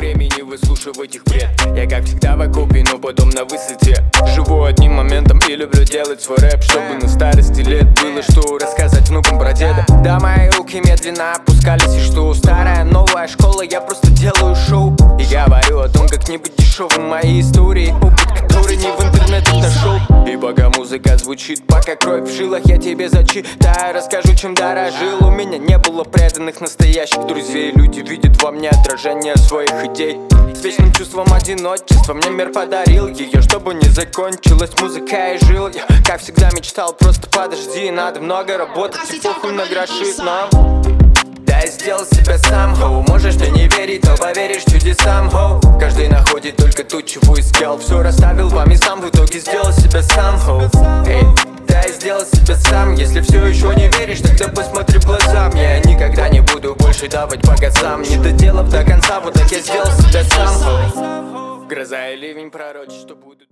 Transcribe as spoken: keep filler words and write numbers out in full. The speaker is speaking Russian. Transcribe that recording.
времени выслушивать их бред. Я как всегда в окопе, но потом на высоте. Живу одним моментом и люблю делать свой рэп, чтобы на старости лет было что рассказать внукам про деда. Да, мои руки медленно опускались, и что старая, новая школа, я просто делаю шоу. И говорю о том, как не быть дешевым, мои истории, опыт, который не в интернетах нашел. И пока музыка звучит, пока кровь в жилах, я тебе зачитаю, расскажу, чем дорожил. У меня не было преданных настоящих друзей. Люди видят во мне отражение своих идей. С вечным чувством одиночества мне мир подарил ее, чтобы не закончилась музыка, и жил я, как всегда мечтал. Просто подожди, надо много работать и похуй на гроши. Но да, я сделал себя сам, хоу. Можешь мне не верить, но поверишь чудесам, хоу. Каждый находит только то, чего искал. Все расставил вам и сам в итоге сделал себя сам, хоу. Эй, да, я сделал себя сам. Если все еще не веришь, тогда посмотри в глаза мне. Я никогда не буду больше давать по газам, не доделав до конца, вот так я сделал себя сам, хоу. Гроза и ливень пророчат, что будут.